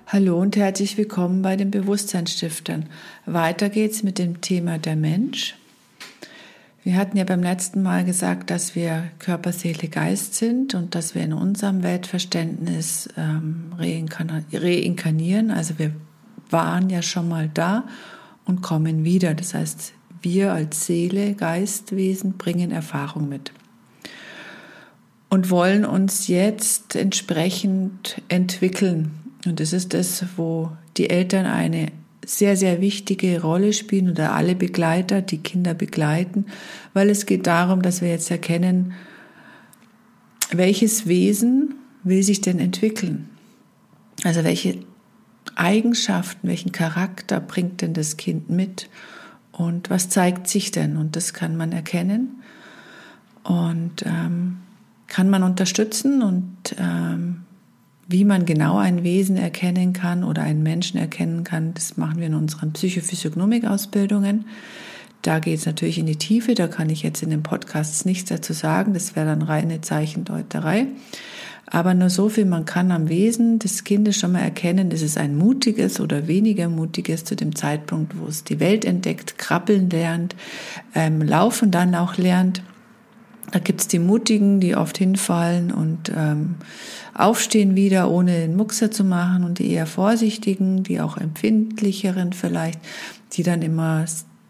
Hallo und herzlich willkommen bei den Bewusstseinsstiftern. Weiter geht's mit dem Thema der Mensch. Wir hatten ja beim letzten Mal gesagt, dass wir Körper, Seele, Geist sind und dass wir in unserem Weltverständnis reinkarnieren. Also wir waren ja schon mal da und kommen wieder. Das heißt, wir als Seele, Geistwesen bringen Erfahrung mit und wollen uns jetzt entsprechend entwickeln. Und das ist das, wo die Eltern eine sehr, sehr wichtige Rolle spielen oder alle Begleiter, die Kinder begleiten, weil es geht darum, dass wir jetzt erkennen, welches Wesen will sich denn entwickeln? Also welche Eigenschaften, welchen Charakter bringt denn das Kind mit? Und was zeigt sich denn? Und das kann man erkennen und kann man unterstützen und wie man genau ein Wesen erkennen kann oder einen Menschen erkennen kann, das machen wir in unseren Psychophysiognomik-Ausbildungen. Da geht es natürlich in die Tiefe, da kann ich jetzt in den Podcasts nichts dazu sagen, das wäre dann reine Zeichendeuterei. Aber nur so viel, man kann am Wesen des Kindes schon mal erkennen, ist es ein mutiges oder weniger mutiges zu dem Zeitpunkt, wo es die Welt entdeckt, krabbeln lernt, laufen dann auch lernt. Da gibt's die Mutigen, die oft hinfallen und aufstehen wieder, ohne den Muckser zu machen, und die eher Vorsichtigen, die auch Empfindlicheren vielleicht, die dann immer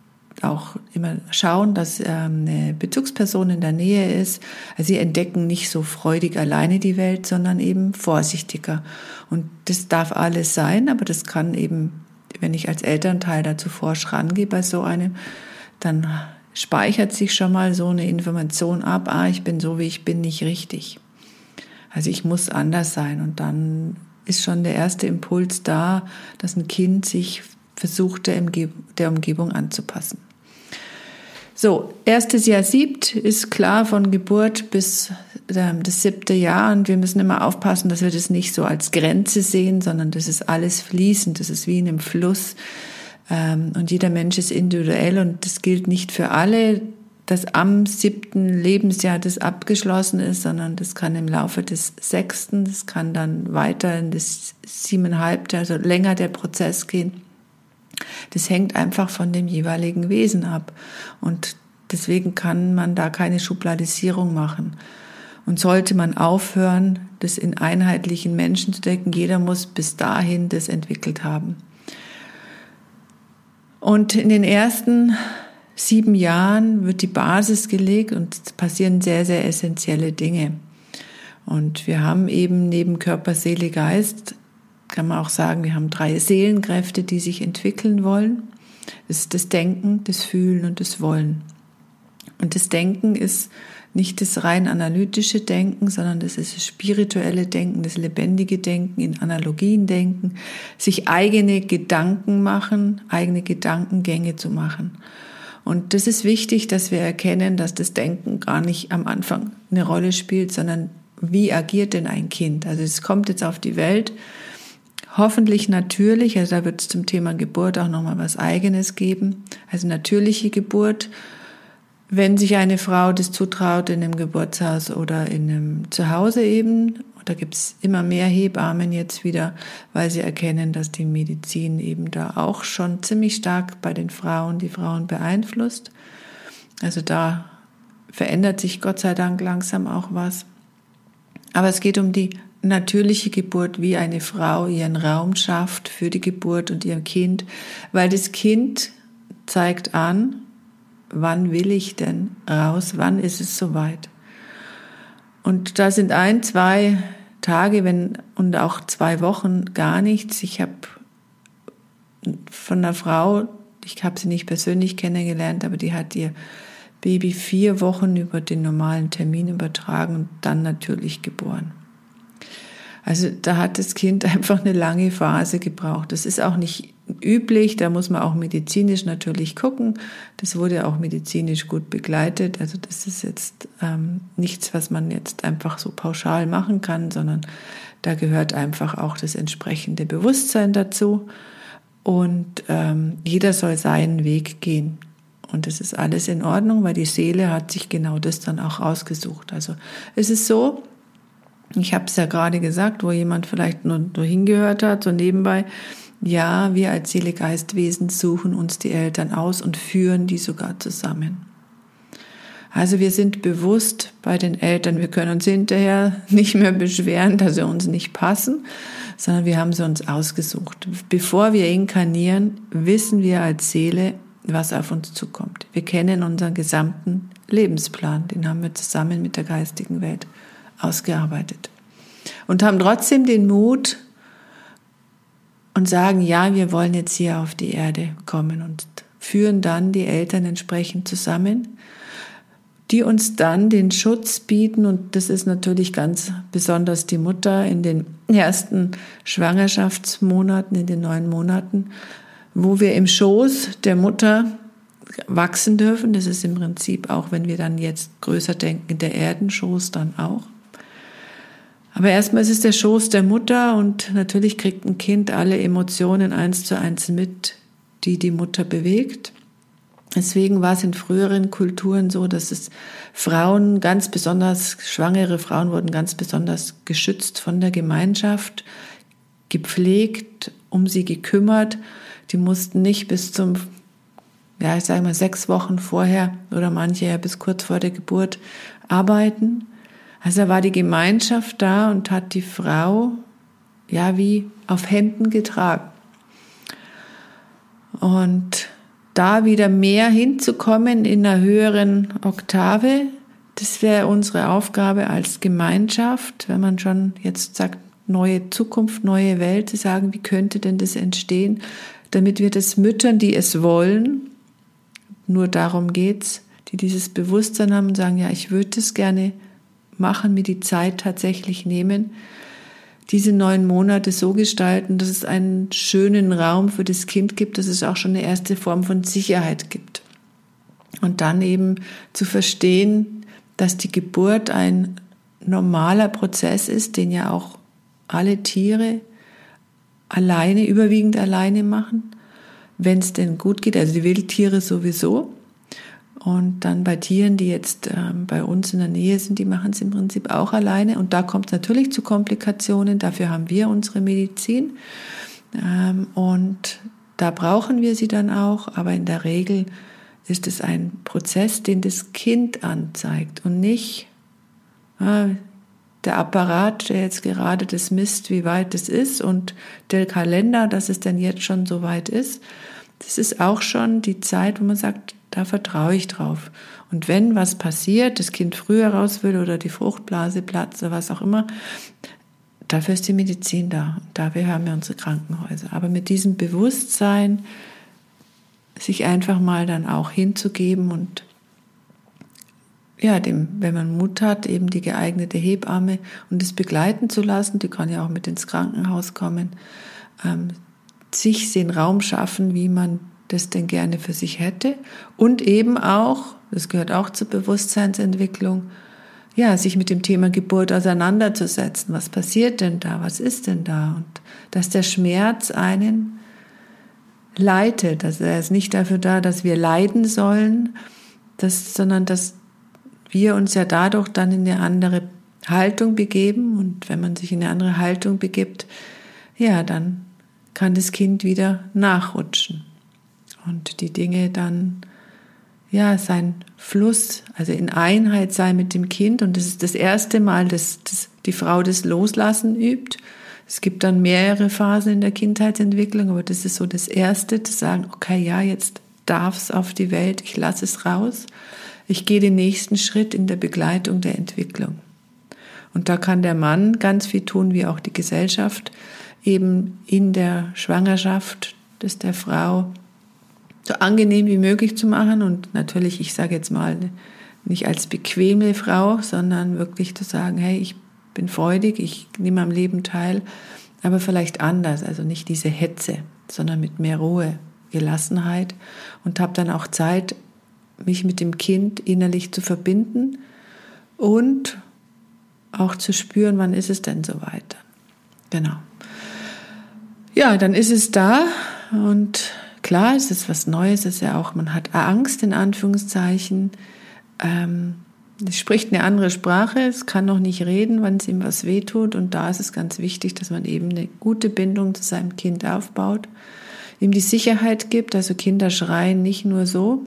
schauen, dass eine Bezugsperson in der Nähe ist. Also sie entdecken nicht so freudig alleine die Welt, sondern eben vorsichtiger. Und das darf alles sein, aber das kann eben, wenn ich als Elternteil dazu forsch rangehe bei so einem, dann speichert sich schon mal so eine Information ab, ich bin so, wie ich bin, nicht richtig. Also ich muss anders sein. Und dann ist schon der erste Impuls da, dass ein Kind sich versucht, der Umgebung anzupassen. So, erstes Jahr siebt ist klar von Geburt bis das 7. Jahr. Und wir müssen immer aufpassen, dass wir das nicht so als Grenze sehen, sondern das ist alles fließend, das ist wie in einem Fluss. Und jeder Mensch ist individuell und das gilt nicht für alle, dass am 7. Lebensjahr das abgeschlossen ist, sondern das kann im Laufe des 6., das kann dann weiter in das 7,5., also länger der Prozess gehen. Das hängt einfach von dem jeweiligen Wesen ab und deswegen kann man da keine Schubladisierung machen. Und sollte man aufhören, das in einheitlichen Menschen zu denken, jeder muss bis dahin das entwickelt haben. Und in den ersten 7 Jahren wird die Basis gelegt und es passieren sehr, sehr essentielle Dinge. Und wir haben eben neben Körper, Seele, Geist, kann man auch sagen, wir haben 3 Seelenkräfte, die sich entwickeln wollen. Das ist das Denken, das Fühlen und das Wollen. Und das Denken ist nicht das rein analytische Denken, sondern das ist das spirituelle Denken, das lebendige Denken, in Analogien denken, sich eigene Gedanken machen, eigene Gedankengänge zu machen. Und das ist wichtig, dass wir erkennen, dass das Denken gar nicht am Anfang eine Rolle spielt, sondern wie agiert denn ein Kind? Also es kommt jetzt auf die Welt, hoffentlich natürlich, also da wird es zum Thema Geburt auch nochmal was Eigenes geben, also natürliche Geburt. Wenn sich eine Frau das zutraut in einem Geburtshaus oder in einem Zuhause eben, da gibt's immer mehr Hebammen jetzt wieder, weil sie erkennen, dass die Medizin eben da auch schon ziemlich stark bei den Frauen, die Frauen beeinflusst. Also da verändert sich Gott sei Dank langsam auch was. Aber es geht um die natürliche Geburt, wie eine Frau ihren Raum schafft für die Geburt und ihr Kind, weil das Kind zeigt an, wann will ich denn raus? Wann ist es soweit? Und da sind 1, 2 Tage und auch 2 Wochen gar nichts. Ich habe von einer Frau, ich habe sie nicht persönlich kennengelernt, aber die hat ihr Baby 4 Wochen über den normalen Termin übertragen und dann natürlich geboren. Also da hat das Kind einfach eine lange Phase gebraucht. Das ist auch nicht üblich, da muss man auch medizinisch natürlich gucken. Das wurde auch medizinisch gut begleitet. Also das ist jetzt nichts, was man jetzt einfach so pauschal machen kann, sondern da gehört einfach auch das entsprechende Bewusstsein dazu. Und jeder soll seinen Weg gehen. Und das ist alles in Ordnung, weil die Seele hat sich genau das dann auch ausgesucht. Also es ist so, Ich habe es ja gerade gesagt, wo jemand vielleicht nur hingehört hat, so nebenbei. Ja, wir als Seele-Geist-Wesen suchen uns die Eltern aus und führen die sogar zusammen. Also wir sind bewusst bei den Eltern. Wir können uns hinterher nicht mehr beschweren, dass sie uns nicht passen, sondern wir haben sie uns ausgesucht. Bevor wir inkarnieren, wissen wir als Seele, was auf uns zukommt. Wir kennen unseren gesamten Lebensplan. Den haben wir zusammen mit der geistigen Welt ausgearbeitet. Und haben trotzdem den Mut und sagen, ja, wir wollen jetzt hier auf die Erde kommen und führen dann die Eltern entsprechend zusammen, die uns dann den Schutz bieten. Und das ist natürlich ganz besonders die Mutter in den ersten Schwangerschaftsmonaten, in den 9 Monaten, wo wir im Schoß der Mutter wachsen dürfen. Das ist im Prinzip auch, wenn wir dann jetzt größer denken, der Erdenschoß dann auch. Aber erstmal ist es der Schoß der Mutter und natürlich kriegt ein Kind alle Emotionen 1:1 mit, die die Mutter bewegt. Deswegen war es in früheren Kulturen so, dass es Frauen ganz besonders, schwangere Frauen wurden ganz besonders geschützt von der Gemeinschaft, gepflegt, um sie gekümmert. Die mussten nicht bis zum, 6 Wochen vorher oder manche ja bis kurz vor der Geburt arbeiten. Also da war die Gemeinschaft da und hat die Frau wie auf Händen getragen. Und da wieder mehr hinzukommen in einer höheren Oktave, das wäre unsere Aufgabe als Gemeinschaft, wenn man schon jetzt sagt, neue Zukunft, neue Welt, zu sagen, wie könnte denn das entstehen, damit wir das Müttern, die es wollen, nur darum geht's, die dieses Bewusstsein haben und sagen, ja, ich würde das gerne machen, mir die Zeit tatsächlich nehmen, diese 9 Monate so gestalten, dass es einen schönen Raum für das Kind gibt, dass es auch schon eine erste Form von Sicherheit gibt. Und dann eben zu verstehen, dass die Geburt ein normaler Prozess ist, den ja auch alle Tiere überwiegend alleine machen, wenn es denn gut geht, also die Wildtiere sowieso. Und dann bei Tieren, die jetzt bei uns in der Nähe sind, die machen es im Prinzip auch alleine. Und da kommt es natürlich zu Komplikationen. Dafür haben wir unsere Medizin. Und da brauchen wir sie dann auch. Aber in der Regel ist es ein Prozess, den das Kind anzeigt und nicht der Apparat, der jetzt gerade das misst, wie weit es ist, und der Kalender, dass es denn jetzt schon so weit ist. Das ist auch schon die Zeit, wo man sagt, da vertraue ich drauf. Und wenn was passiert, das Kind früher raus will oder die Fruchtblase platzt oder was auch immer, dafür ist die Medizin da. Und dafür haben wir unsere Krankenhäuser. Aber mit diesem Bewusstsein, sich einfach mal dann auch hinzugeben und wenn man Mut hat, eben die geeignete Hebamme und es begleiten zu lassen, die kann ja auch mit ins Krankenhaus kommen, sich den Raum schaffen, wie man das denn gerne für sich hätte, und eben auch, das gehört auch zur Bewusstseinsentwicklung, sich mit dem Thema Geburt auseinanderzusetzen. Was passiert denn da? Was ist denn da? Und dass der Schmerz einen leitet, dass er ist nicht dafür da, dass wir leiden sollen, sondern dass wir uns ja dadurch dann in eine andere Haltung begeben, und wenn man sich in eine andere Haltung begibt, dann kann das Kind wieder nachrutschen und die Dinge dann, sein Fluss, also in Einheit sein mit dem Kind. Und das ist das erste Mal, dass die Frau das Loslassen übt. Es gibt dann mehrere Phasen in der Kindheitsentwicklung, aber das ist so das Erste, zu sagen, okay, jetzt darf es auf die Welt, ich lasse es raus. Ich gehe den nächsten Schritt in der Begleitung der Entwicklung. Und da kann der Mann ganz viel tun, wie auch die Gesellschaft, eben in der Schwangerschaft, das der Frau so angenehm wie möglich zu machen. Und natürlich, ich sage jetzt mal, nicht als bequeme Frau, sondern wirklich zu sagen, hey, ich bin freudig, ich nehme am Leben teil, aber vielleicht anders, also nicht diese Hetze, sondern mit mehr Ruhe, Gelassenheit, und habe dann auch Zeit, mich mit dem Kind innerlich zu verbinden und auch zu spüren, wann ist es denn soweit. Genau. Dann ist es da, und klar, es ist was Neues, es ist ja auch, man hat Angst in Anführungszeichen, Es spricht eine andere Sprache, es kann noch nicht reden, wenn es ihm was wehtut. Und da ist es ganz wichtig, dass man eben eine gute Bindung zu seinem Kind aufbaut, ihm die Sicherheit gibt. Also Kinder schreien nicht nur so.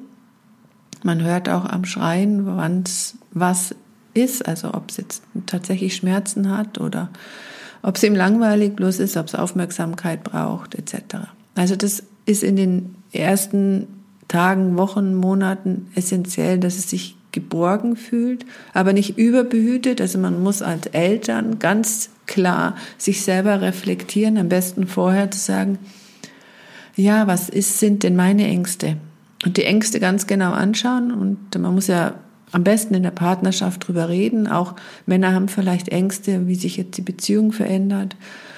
Man hört auch am Schreien, wann es was ist, also ob es jetzt tatsächlich Schmerzen hat oder ob es ihm langweilig bloß ist, ob es Aufmerksamkeit braucht, etc. Also das ist in den ersten Tagen, Wochen, Monaten essentiell, dass es sich geborgen fühlt, aber nicht überbehütet. Also man muss als Eltern ganz klar sich selber reflektieren, am besten vorher zu sagen, ja, sind denn meine Ängste? Und die Ängste ganz genau anschauen. Und man muss ja am besten in der Partnerschaft drüber reden. Auch Männer haben vielleicht Ängste, wie sich jetzt die Beziehung verändert.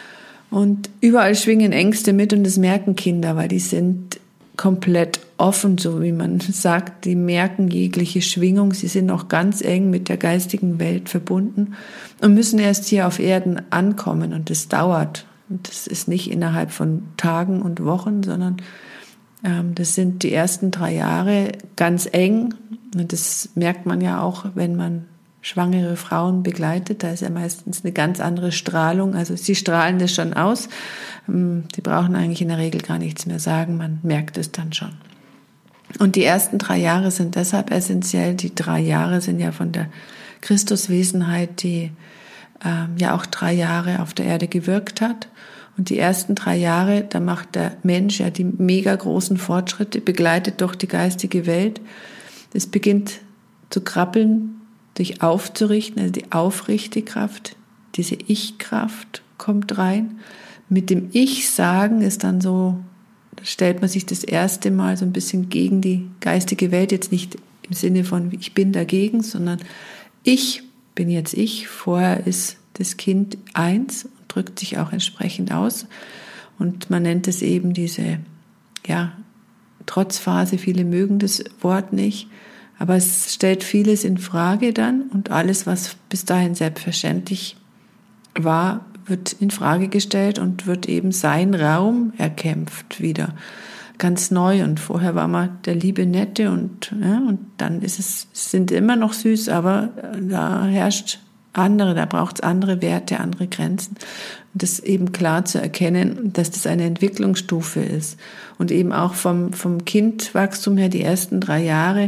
Und überall schwingen Ängste mit und das merken Kinder, weil die sind komplett offen, so wie man sagt. Die merken jegliche Schwingung. Sie sind auch ganz eng mit der geistigen Welt verbunden und müssen erst hier auf Erden ankommen. Und das dauert. Und das ist nicht innerhalb von Tagen und Wochen, sondern das sind die ersten 3 Jahre ganz eng. Und das merkt man ja auch, wenn man schwangere Frauen begleitet. Da ist ja meistens eine ganz andere Strahlung. Also sie strahlen das schon aus. Die brauchen eigentlich in der Regel gar nichts mehr sagen. Man merkt es dann schon. Und die ersten 3 Jahre sind deshalb essentiell. Die 3 Jahre sind ja von der Christuswesenheit, die ja auch 3 Jahre auf der Erde gewirkt hat. Und die ersten 3 Jahre, da macht der Mensch ja die mega großen Fortschritte, begleitet durch die geistige Welt. Es beginnt zu krabbeln, sich aufzurichten, also die Aufrichtigkraft, diese Ich-Kraft kommt rein. Mit dem Ich-Sagen ist dann so, da stellt man sich das erste Mal so ein bisschen gegen die geistige Welt, jetzt nicht im Sinne von ich bin dagegen, sondern ich bin jetzt ich. Vorher ist das Kind 1 und drückt sich auch entsprechend aus. Und man nennt es eben diese, ja, Trotzphase. Viele mögen das Wort nicht. Aber es stellt vieles in Frage dann und alles, was bis dahin selbstverständlich war, wird in Frage gestellt und wird eben sein Raum erkämpft wieder. Ganz neu. Und vorher war man der liebe Nette und dann sind immer noch süß, aber da herrscht da braucht es andere Werte, andere Grenzen. Und das eben klar zu erkennen, dass das eine Entwicklungsstufe ist. Und eben auch vom Kindwachstum her die ersten 3 Jahre,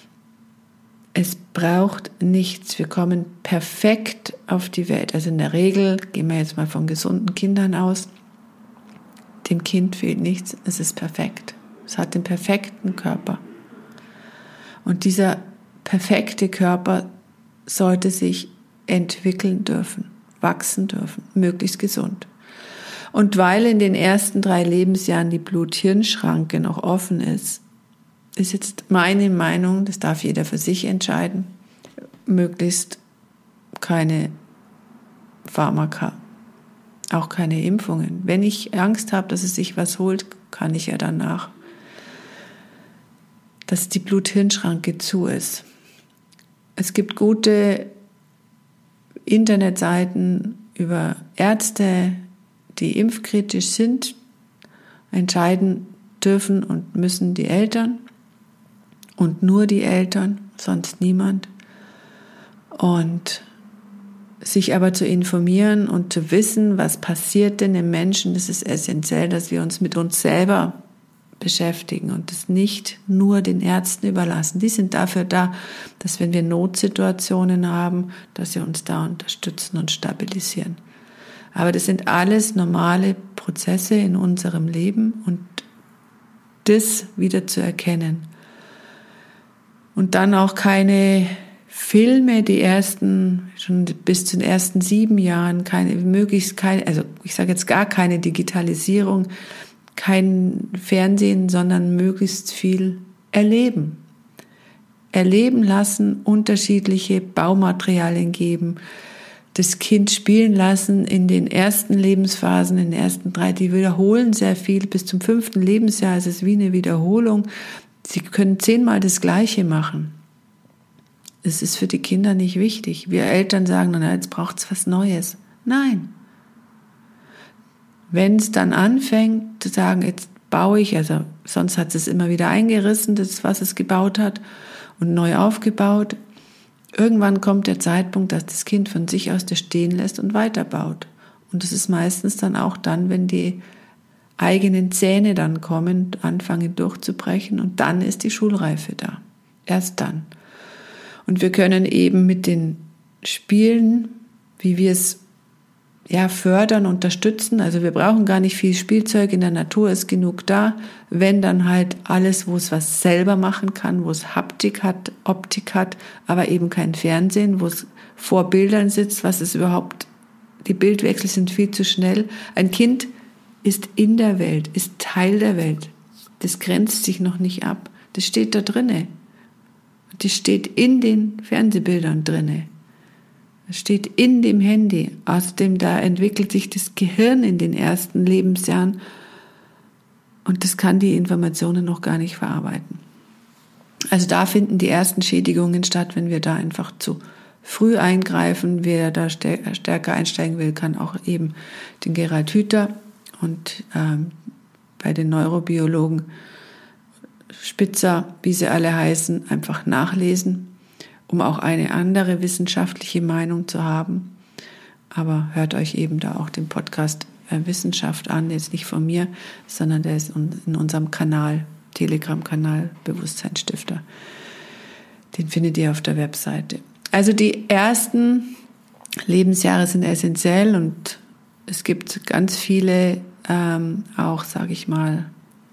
es braucht nichts. Wir kommen perfekt auf die Welt. Also in der Regel, gehen wir jetzt mal von gesunden Kindern aus, dem Kind fehlt nichts, es ist perfekt. Es hat den perfekten Körper. Und dieser perfekte Körper sollte sich entwickeln dürfen, wachsen dürfen, möglichst gesund. Und weil in den ersten 3 Lebensjahren die Blut-Hirn-Schranke noch offen ist jetzt meine Meinung, das darf jeder für sich entscheiden, möglichst keine Pharmaka, auch keine Impfungen. Wenn ich Angst habe, dass es sich was holt, kann ich ja danach, dass die Blut-Hirn-Schranke zu ist. Es gibt gute Internetseiten über Ärzte, die impfkritisch sind. Entscheiden dürfen und müssen die Eltern und nur die Eltern, sonst niemand. Und sich aber zu informieren und zu wissen, was passiert denn im Menschen, das ist essentiell, dass wir uns mit uns selber beschäftigen und das nicht nur den Ärzten überlassen. Die sind dafür da, dass wenn wir Notsituationen haben, dass sie uns da unterstützen und stabilisieren. Aber das sind alles normale Prozesse in unserem Leben und das wieder zu erkennen. Und dann auch keine Filme, schon bis zu den ersten 7 Jahren, also ich sage jetzt gar keine Digitalisierung, kein Fernsehen, sondern möglichst viel erleben. Erleben lassen, unterschiedliche Baumaterialien geben, das Kind spielen lassen in den ersten Lebensphasen, in den ersten 3, die wiederholen sehr viel. Bis zum 5. Lebensjahr ist es wie eine Wiederholung. Sie können 10-mal das Gleiche machen. Es ist für die Kinder nicht wichtig. Wir Eltern sagen dann, jetzt braucht es was Neues. Nein. Wenn es dann anfängt zu sagen, jetzt baue ich, also sonst hat es immer wieder eingerissen, das was es gebaut hat und neu aufgebaut. Irgendwann kommt der Zeitpunkt, dass das Kind von sich aus das stehen lässt und weiterbaut. Und das ist meistens dann auch dann, wenn die eigenen Zähne dann kommen, anfangen durchzubrechen, und dann ist die Schulreife da. Erst dann. Und wir können eben mit den Spielen, wie wir es fördern, unterstützen. Also wir brauchen gar nicht viel Spielzeug, in der Natur ist genug da. Wenn dann halt alles, wo es was selber machen kann, wo es Haptik hat, Optik hat, aber eben kein Fernsehen, wo es vor Bildern sitzt, was ist überhaupt, die Bildwechsel sind viel zu schnell. Ein Kind ist in der Welt, ist Teil der Welt. Das grenzt sich noch nicht ab. Das steht da drinne. Das steht in den Fernsehbildern drinne. Das steht in dem Handy. Außerdem, da entwickelt sich das Gehirn in den ersten Lebensjahren und das kann die Informationen noch gar nicht verarbeiten. Also da finden die ersten Schädigungen statt, wenn wir da einfach zu früh eingreifen. Wer da stärker einsteigen will, kann auch eben den Gerald Hüther und bei den Neurobiologen Spitzer, wie sie alle heißen, einfach nachlesen, um auch eine andere wissenschaftliche Meinung zu haben. Aber hört euch eben da auch den Podcast Wissenschaft an, jetzt nicht von mir, sondern der ist in unserem Kanal, Telegram-Kanal Bewusstseinsstifter. Den findet ihr auf der Webseite. Also die ersten Lebensjahre sind essentiell und es gibt ganz viele auch, sage ich mal,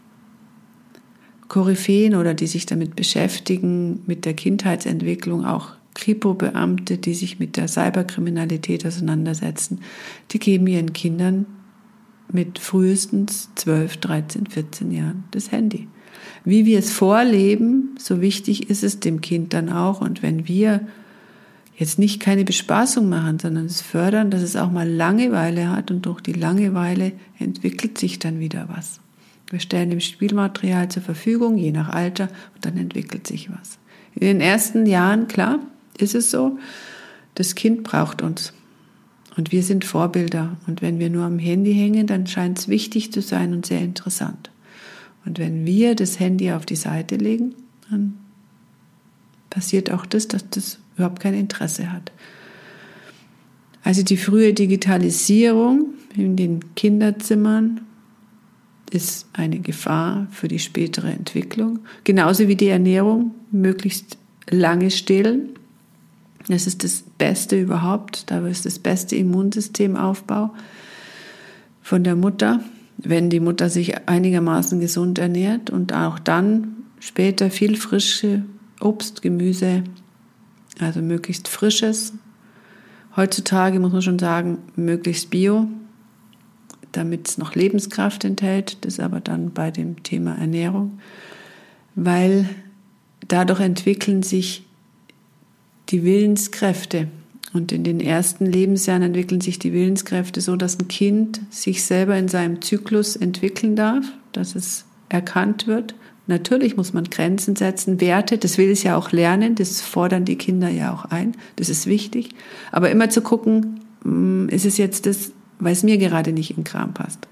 Koryphäen oder die sich damit beschäftigen, mit der Kindheitsentwicklung, auch Kripo-Beamte, die sich mit der Cyberkriminalität auseinandersetzen, die geben ihren Kindern mit frühestens 12, 13, 14 Jahren das Handy. Wie wir es vorleben, so wichtig ist es dem Kind dann auch. Und wenn wir jetzt nicht keine Bespaßung machen, sondern es fördern, dass es auch mal Langeweile hat und durch die Langeweile entwickelt sich dann wieder was. Wir stellen dem Spielmaterial zur Verfügung, je nach Alter, und dann entwickelt sich was. In den ersten Jahren, klar, ist es so, das Kind braucht uns. Und wir sind Vorbilder. Und wenn wir nur am Handy hängen, dann scheint es wichtig zu sein und sehr interessant. Und wenn wir das Handy auf die Seite legen, dann passiert auch das, dass das überhaupt kein Interesse hat. Also die frühe Digitalisierung in den Kinderzimmern ist eine Gefahr für die spätere Entwicklung. Genauso wie die Ernährung, möglichst lange stillen. Das ist das Beste überhaupt. Da ist das beste Immunsystemaufbau von der Mutter, wenn die Mutter sich einigermaßen gesund ernährt und auch dann später viel frische Obst, Gemüse, also möglichst frisches. Heutzutage muss man schon sagen, möglichst bio, damit es noch Lebenskraft enthält. Das ist aber dann bei dem Thema Ernährung, weil dadurch entwickeln sich die Willenskräfte. Und in den ersten Lebensjahren entwickeln sich die Willenskräfte so, dass ein Kind sich selber in seinem Zyklus entwickeln darf, dass es erkannt wird. Natürlich muss man Grenzen setzen, Werte, das will es ja auch lernen, das fordern die Kinder ja auch ein, das ist wichtig. Aber immer zu gucken, ist es jetzt das, weil es mir gerade nicht in den Kram passt.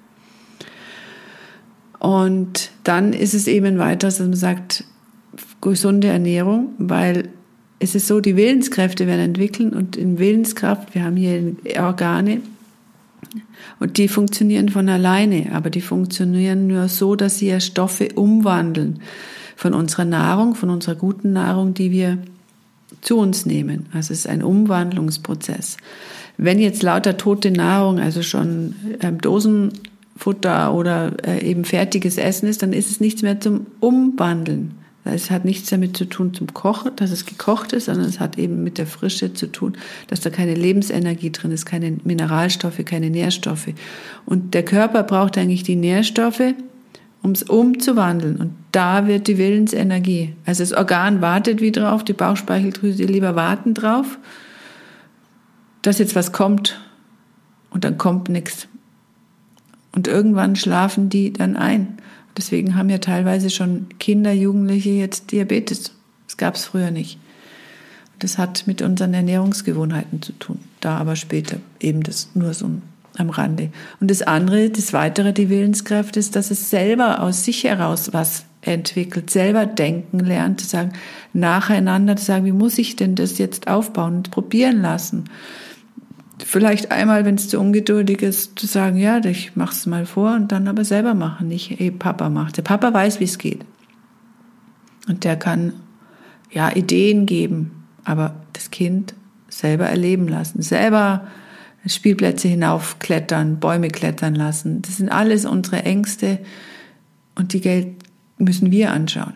Und dann ist es eben weiter, dass man sagt, gesunde Ernährung, weil es ist so, die Willenskräfte werden entwickeln und in Willenskraft, wir haben hier Organe und die funktionieren von alleine, aber die funktionieren nur so, dass sie ja Stoffe umwandeln von unserer Nahrung, von unserer guten Nahrung, die wir zu uns nehmen. Also es ist ein Umwandlungsprozess. Wenn jetzt lauter tote Nahrung, also schon Dosenfutter oder eben fertiges Essen ist, dann ist es nichts mehr zum Umwandeln. Es hat nichts damit zu tun zum Kochen, dass es gekocht ist, sondern es hat eben mit der Frische zu tun, dass da keine Lebensenergie drin ist, keine Mineralstoffe, keine Nährstoffe. Und der Körper braucht eigentlich die Nährstoffe, um es umzuwandeln. Und da wird die Willensenergie. Also das Organ wartet wie drauf, die Bauchspeicheldrüse, die Leber warten drauf, dass jetzt was kommt. Und dann kommt nichts. Und irgendwann schlafen die dann ein. Deswegen haben ja teilweise schon Kinder, Jugendliche jetzt Diabetes. Das gab es früher nicht. Das hat mit unseren Ernährungsgewohnheiten zu tun. Da aber später eben das nur so am Rande. Und das andere, das weitere, die Willenskraft ist, dass es selber aus sich heraus was entwickelt, selber denken lernt, zu sagen, nacheinander zu sagen, wie muss ich denn das jetzt aufbauen und probieren lassen. Vielleicht einmal, wenn es zu ungeduldig ist, zu sagen, ja, ich mache es mal vor und dann aber selber machen, nicht, Papa macht. Der Papa weiß, wie es geht. Und der kann ja Ideen geben, aber das Kind selber erleben lassen, selber Spielplätze hinaufklettern, Bäume klettern lassen. Das sind alles unsere Ängste und die müssen wir anschauen.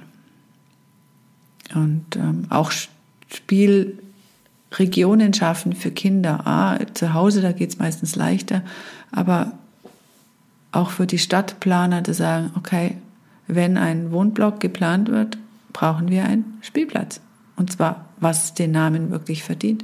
Und auch Spielregionen schaffen für Kinder. Zu Hause, da geht es meistens leichter, aber auch für die Stadtplaner zu sagen, okay, wenn ein Wohnblock geplant wird, brauchen wir einen Spielplatz. Und zwar, was den Namen wirklich verdient.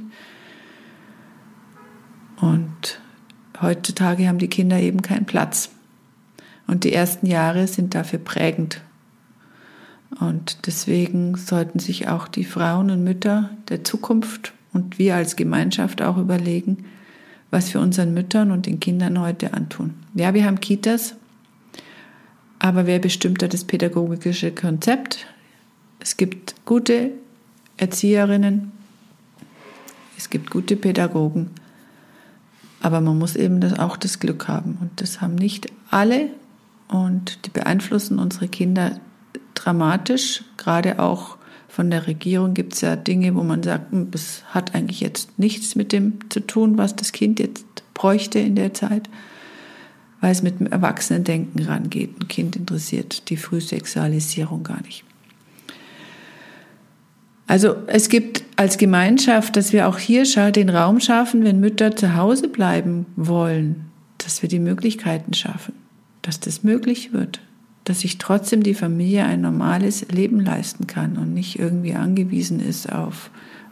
Und heutzutage haben die Kinder eben keinen Platz. Und die ersten Jahre sind dafür prägend. Und deswegen sollten sich auch die Frauen und Mütter der Zukunft und wir als Gemeinschaft auch überlegen, was wir unseren Müttern und den Kindern heute antun. Ja, wir haben Kitas, aber wer bestimmt da das pädagogische Konzept? Es gibt gute Erzieherinnen, es gibt gute Pädagogen, aber man muss eben auch das Glück haben. Und das haben nicht alle und die beeinflussen unsere Kinder dramatisch. Gerade auch von der Regierung gibt es ja Dinge, wo man sagt, das hat eigentlich jetzt nichts mit dem zu tun, was das Kind jetzt bräuchte in der Zeit, weil es mit dem Erwachsenendenken rangeht. Ein Kind interessiert die Frühsexualisierung gar nicht. Also es gibt als Gemeinschaft, dass wir auch hier den Raum schaffen, wenn Mütter zu Hause bleiben wollen, dass wir die Möglichkeiten schaffen, dass das möglich wird, dass sich trotzdem die Familie ein normales Leben leisten kann und nicht irgendwie angewiesen ist auf,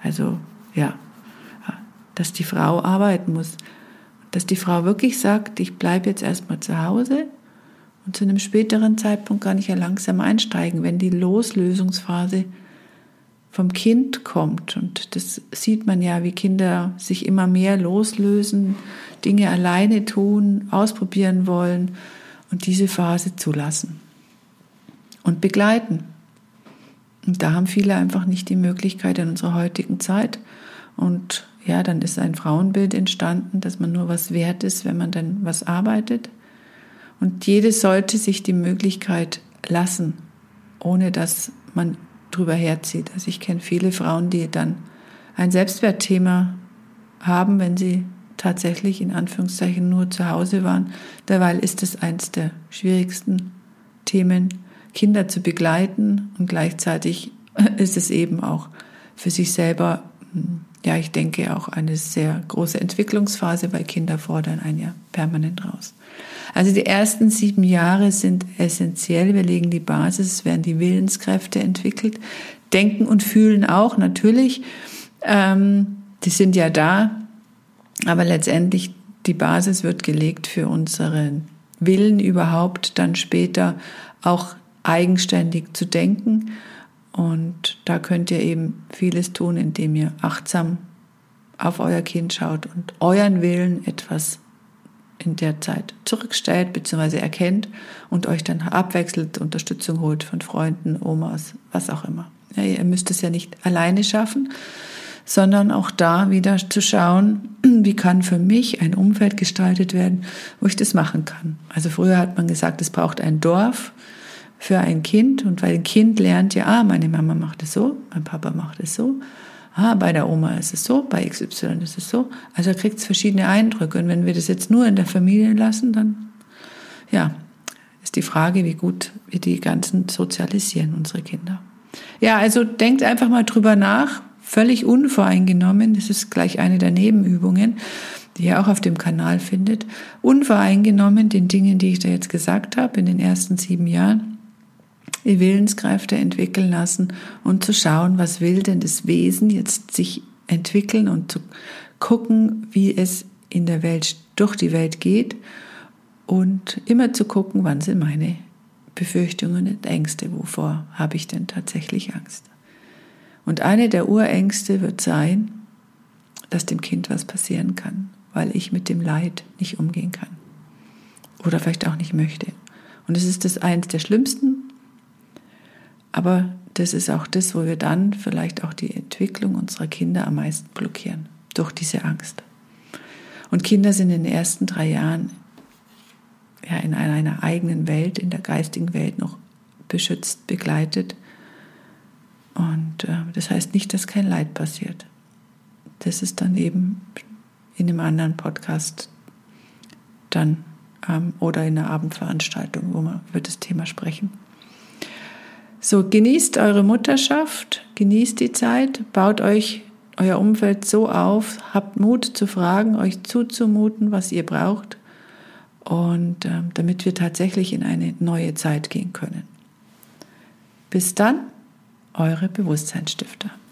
dass die Frau arbeiten muss. Dass die Frau wirklich sagt, ich bleibe jetzt erstmal zu Hause und zu einem späteren Zeitpunkt kann ich ja langsam einsteigen, wenn die Loslösungsphase vom Kind kommt. Und das sieht man ja, wie Kinder sich immer mehr loslösen, Dinge alleine tun, ausprobieren wollen und diese Phase zulassen und begleiten. Und da haben viele einfach nicht die Möglichkeit in unserer heutigen Zeit. Und ja, dann ist ein Frauenbild entstanden, dass man nur was wert ist, wenn man dann was arbeitet. Und jede sollte sich die Möglichkeit lassen, ohne dass man drüber herzieht. Also ich kenne viele Frauen, die dann ein Selbstwertthema haben, wenn sie tatsächlich in Anführungszeichen nur zu Hause waren. Derweil ist es eins der schwierigsten Themen, Kinder zu begleiten und gleichzeitig ist es eben auch für sich selber, ja, ich denke auch eine sehr große Entwicklungsphase, weil Kinder fordern einen ja permanent raus. Also die ersten 7 Jahre sind essentiell. Wir legen die Basis, es werden die Willenskräfte entwickelt. Denken und Fühlen auch, natürlich. Die sind ja da. Aber letztendlich die Basis wird gelegt für unseren Willen überhaupt, dann später auch eigenständig zu denken. Und da könnt ihr eben vieles tun, indem ihr achtsam auf euer Kind schaut und euren Willen etwas in der Zeit zurückstellt bzw. erkennt und euch dann abwechselt, Unterstützung holt von Freunden, Omas, was auch immer. Ja, ihr müsst es ja nicht alleine schaffen, sondern auch da wieder zu schauen, wie kann für mich ein Umfeld gestaltet werden, wo ich das machen kann. Also früher hat man gesagt, es braucht ein Dorf für ein Kind und weil ein Kind lernt ja, meine Mama macht es so, mein Papa macht es so, bei der Oma ist es so, bei XY ist es so. Also da kriegt es verschiedene Eindrücke. Und wenn wir das jetzt nur in der Familie lassen, dann ist die Frage, wie gut wir die ganzen sozialisieren, unsere Kinder. Ja, also denkt einfach mal drüber nach, völlig unvoreingenommen. Das ist gleich eine der Nebenübungen, die ihr auch auf dem Kanal findet. Unvoreingenommen den Dingen, die ich da jetzt gesagt habe, in den ersten 7 Jahren. Die Willenskräfte entwickeln lassen und zu schauen, was will denn das Wesen jetzt sich entwickeln und zu gucken, wie es in der Welt, durch die Welt geht und immer zu gucken, wann sind meine Befürchtungen und Ängste, wovor habe ich denn tatsächlich Angst. Und eine der Urängste wird sein, dass dem Kind was passieren kann, weil ich mit dem Leid nicht umgehen kann oder vielleicht auch nicht möchte. Und es ist das eines der schlimmsten Aber das ist auch das, wo wir dann vielleicht auch die Entwicklung unserer Kinder am meisten blockieren, durch diese Angst. Und Kinder sind in den ersten 3 Jahren ja in einer eigenen Welt, in der geistigen Welt noch beschützt, begleitet. Und das heißt nicht, dass kein Leid passiert. Das ist dann eben in einem anderen Podcast dann oder in einer Abendveranstaltung, wo wir über das Thema sprechen. So, genießt eure Mutterschaft, genießt die Zeit, baut euch euer Umfeld so auf, habt Mut zu fragen, euch zuzumuten, was ihr braucht, und damit wir tatsächlich in eine neue Zeit gehen können. Bis dann, eure Bewusstseinsstifter.